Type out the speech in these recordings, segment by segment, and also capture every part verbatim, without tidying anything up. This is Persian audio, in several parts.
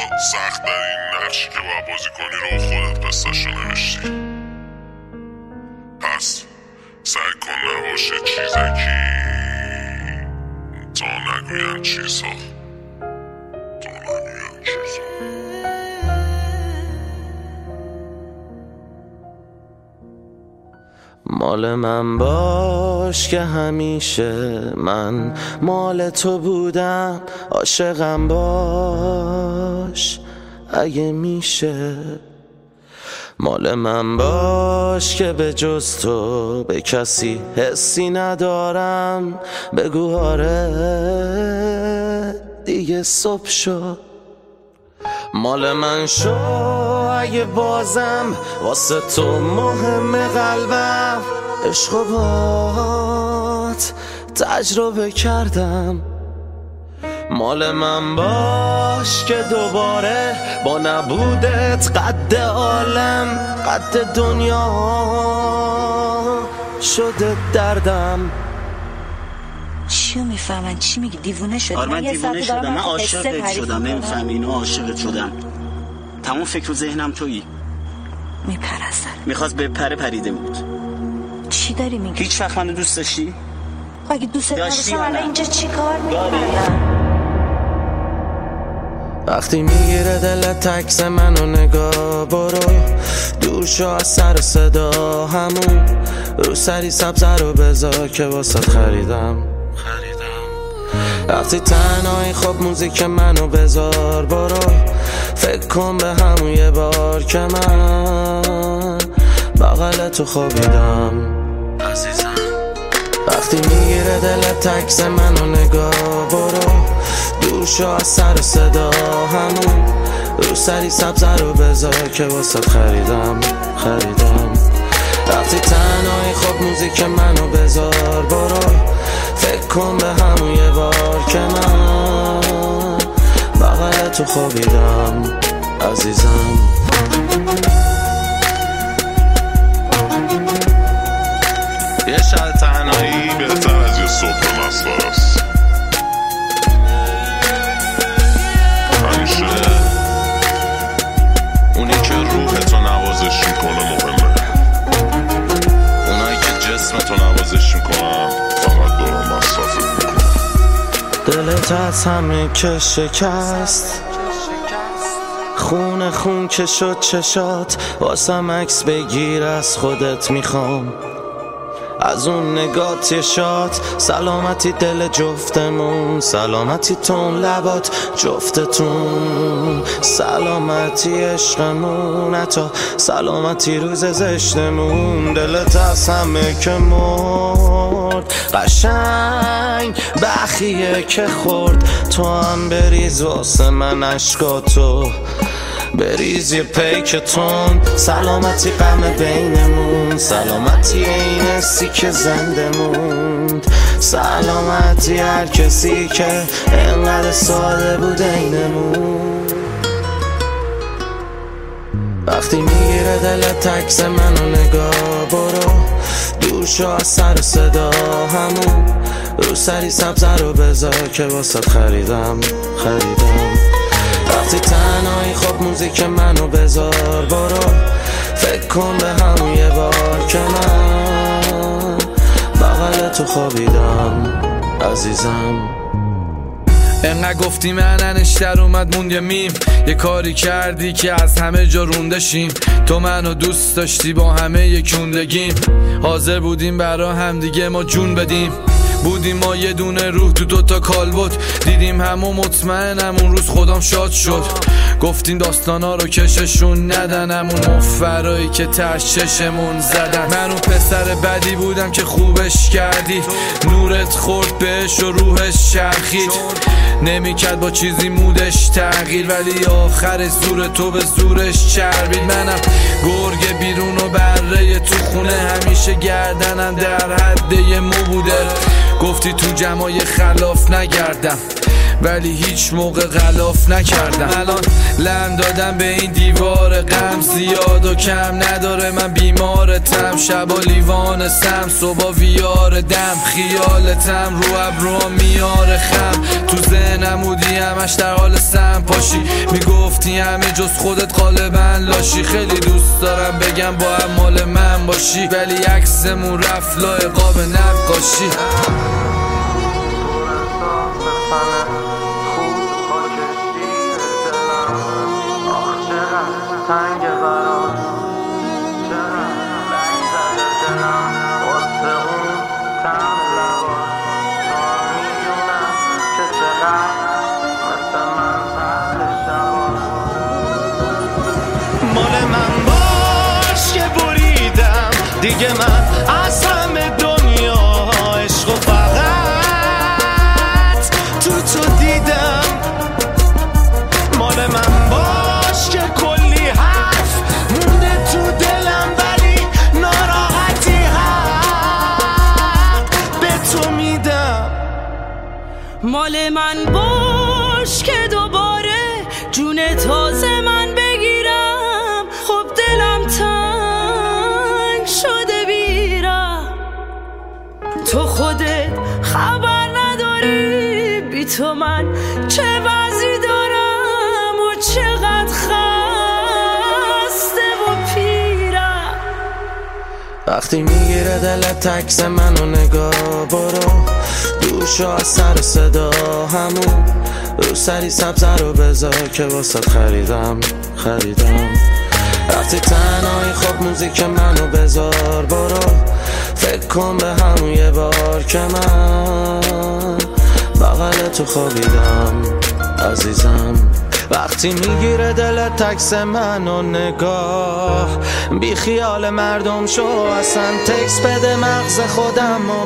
سخت در این نقشی که باید بازی کنی رو خودت قصه‌شو نوشتی. پس سعی کن نباشه چیزکی تا نگوین چیزا تا نگوین چیزا. مال من باش که همیشه من مال تو بودم، عاشقم باش اگه میشه. مال من باش که به جز تو به کسی حسی ندارم، بگو آره دیگه صبح شد. مال من شو اگه بازم واسه تو مهم قلبم، عشق و بات تجربه کردم. مال من باش که دوباره با نبودت قد عالم قد دنیا شده دردم. چیو میفهمن؟ چی میگی؟ دیوونه شدی؟ آره من دیوونه شدم، من عاشقت شدم، نمیفهمی اینو؟ عاشقت شدم، تمام فکر و ذهنم تویی. میپرستن میخواست به پره پریده بود. چی داری میگی؟ هیچ وقت منو دوست داشتی؟ اگه دوست داشتم الان اینجا چی کار میکنی؟ وقتی میگیره دلت تکس منو نگاه، برو دور شو از سر و صدا، همون رو سری سبزه رو بذار که واسه خریدم وقتی تنهایی خب موزیک منو بذار، برو فکر کن به همون یه بار که من بغل تو خوابیدم عزیزم. وقتی میگیره دلت تکس منو نگاه، برو دور شو از سر و صدا، همون رو سری سبزه رو بذار که واسه خریدم خریدم وقتی تنهایی خب موزیک منو بذار، برو فکر کن به همون یه بار که من بغل تو خوابیدم عزیزم. یه شب تنهایی بهتر از یه صبح مسخره است. همیشه اونی که روحتو نوازش میکنه مهمه، اونایی که جسمتو نوازش میکنن فقط دارن مصرفت میکنن. دلت از همه که شکست، خون خون که شد چشات، واسم عکس بگیر از خودت میخوام، از اون نگات یه شات. سلامتی دل جفتمون، سلامتی تون لبات جفتتون، سلامتی عشقمون، حتی سلامتی روز زشتمون. دلت از همه که مرد قشنگ بخیه که خورد، تو هم بریز واسه من عشقاتو، بریز یه پیکتون. سلامتی غم بینمون، سلامتی این حسی که زنده موند، سلامتی هر کسی که انقدر ساده بود اینمون. وقتی میگیره دلت تکس منو نگاه، برو دور شو از سر و صدا، همون رو سری سبزه رو بذار که واسه خریدم خریدم وقتی تنهایی خب موزیک منو بذار، برو فکر کن به همون یه بار که من بغل تو خوابیدم عزیزم. انقدر گفتی مننش در اومد موند یه میم، یه کاری کردی که از همه جا روندشیم. تو منو دوست داشتی با همه یکوندگیم، حاضر بودیم برا هم دیگه ما جون بدیم. بودیم ما یه دونه روح تو دوتا کالبد، دیدیم همو مطمئنم اون روز خودم شاد شد. گفتیم داستانا رو کششون ندن، همون مفرایی که ترش چشمون زدن. من اون پسر بدی بودم که خوبش کردی، نورت خورد بهش و روحش چرخید، نمیکرد با چیزی مودش تغییر، ولی آخر زور تو به زورش چربید. منم گرگ بیرون و بره تو خونه، همیشه گردنم در حد یه مو بوده. گفتی تو جمعای خلاف نگردم، ولی هیچ موقع غلاف نکردم. الان لم دادم به این دیوار غم، زیاد و کم نداره من بیمارتم. شبا لیوانستم صبح ویار دم، خیالتم رو ابروام میاره خم. تو ذهنم بودی همش در حال سم پاشی، میگفتی همه جز خودت غالبا لاشی. خیلی دوست دارم بگم با هم مال من باشی، ولی عکسمون رفت لای قاب نقاشی. تنگ برام چرا رنگ زده دلم واسه اون تم لبا. تو میدونم که چقدر مثل من سهل شبا. مال من باش که بریدم دیگه، من از همه دنیا عشق و فقط تو تو دیدم. مال من باش که کلی حرف مونده تو دلم، ولی ناراحتی حق به تو میدم. مال من باش که دوباره جون تازه من بگیرم. خب دلم تنگ شده بیرم، تو خودت خبر نداری بی تو من چه وضعی دارم و چقدر خسته و پیرم. وقتی میگیره دلت عکس منو نگاه برو، دور شو از سر صدا همون رو سری سبزه رو بذار که واسه خریدم خریدم. وقتی تنهایی خب موزیک منو بذار برو، فکر کن به همون یه بار که من بغل تو خوابیدم عزیزم. وقتی میگیره دلت عکس منو نگاه، بی خیال مردم شو اصلا تکس بده مغز خودم و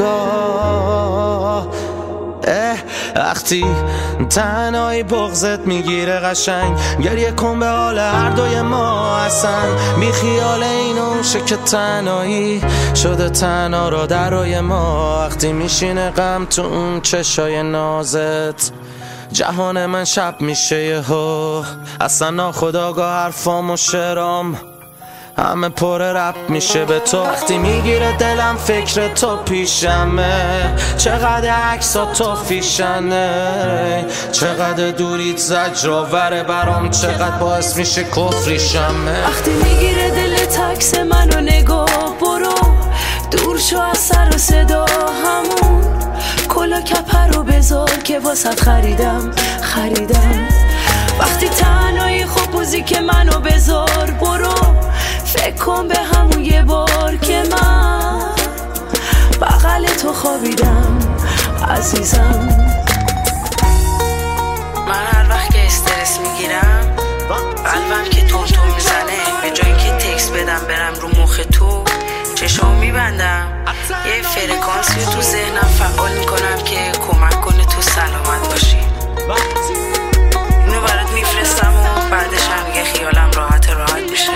بگاه. اه وقتی تنهایی بغضت میگیره قشنگ، گریه کن به حال هر دوی ما اصلا. بی خیال اینو شه که تنهایی شده تنها را درای ما. وقتی میشینه غم تو اون چشای نازت، جهان من شب میشه یهو. اصلا ناخودآگاه حرفام و شعرام همه پر رپ میشه به تو. وقتی میگیره دلم فکر تو پیشمه، چقدر عکسا تو فیشنه، چقدر دوریت زجرآوره برام، چقدر باعث میشه کفریشمه. وقتی میگیره دلت عکس منو نگاه برو، دور شو از سر و صدا همون کلا کپر رو بذار که واسط خریدم خریدم. وقتی تنهایی خب موزیک منو بذار برو، فکر کن به همون یه بار که من بغل تو خوابیدم عزیزم. من هر وقت که استرس میگیرم قلبم که تون تون میزنه، به جایی که تکس بدم برم رو مخ تو چشام میبندم، یه فرکانسی تو ذهنم فعال میکنم که کمک کنه تو سلامت باشی. اینو برات میفرستم و بعدش هم یه خیالم راحت راحت میشه.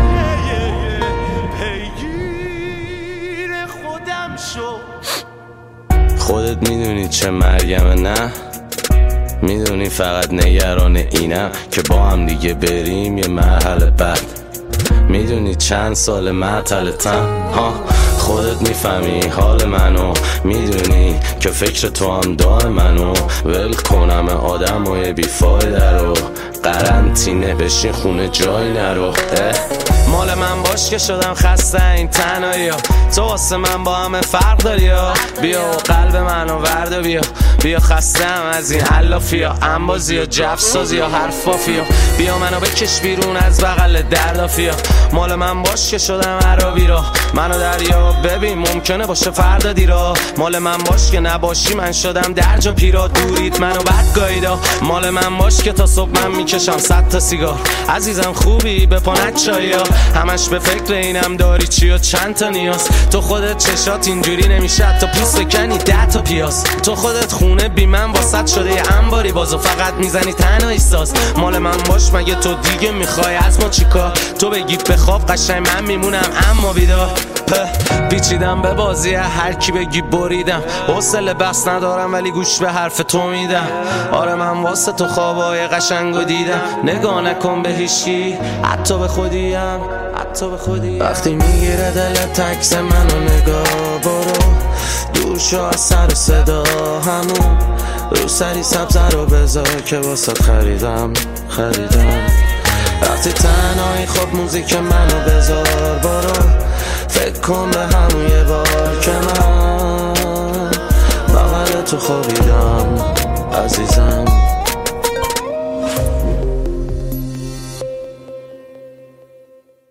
خودت میدونی چه مرگمه نه؟ میدونی فقط نگران اینم که با هم دیگه بریم یه مرحله بعد. میدونی چند سال معطلتم ها، خودت میفهمی حال منو، میدونی که فکر تو هم دار منو. ول کنم آدم و یه بیفایده رو، قرنطینه بشین خونه جای نرو. مال من باش که شدم خسته این تنهایی ها، تو واسه من با همه فرق داری ها. بیا و قلب منو ورد و بیا، بیا خستم از این علافی ها، انبازی ها، جفسازی ها، حرفافی ها. بیا منو بکش بیرون از بغل دردافی ها. مال من باش که شدم عربی را، منو دریا ببین ممکنه باشه فردا دیرا. مال من باش که نباشی من شدم درجا پیرا، دورید منو بد گاییدا. مال من باش که تا صبح من میکشم صد تا سیگار. عزیزم خوبی به پانت چایا، همش به فکر اینم داری چی و چند تا نیاز. تو خودت چشات اینجوری نمیشه تا پوست کنی ده تا پیاز. تو خودت خونه بی من واسط شده یه انباری بازو، فقط میزنی تنهایی ساز. مال من باش مگه تو دیگه میخوای از ما چیکار؟ تو بگی بخواب قشنگ من میمونم اما بیدار. پیچیدم به بازی هر کی بگی بریدم، حوصله بس ندارم ولی گوش به حرف تو میدم. آره من واسه تو خوابای قشنگو دیدم، نگاه نکن به هیچی حتی به خودیم، حتی به خودیم. وقتی میگیره دلت عکس منو نگاه برو، دور شو از سر و صدا همون رو سری سبز رو بذار که واسه خریدم خریدم. وقتی تنهایی خب موزیک منو بذار برو، فکر کن به همون یه بار که من بغل تو خوابیدم.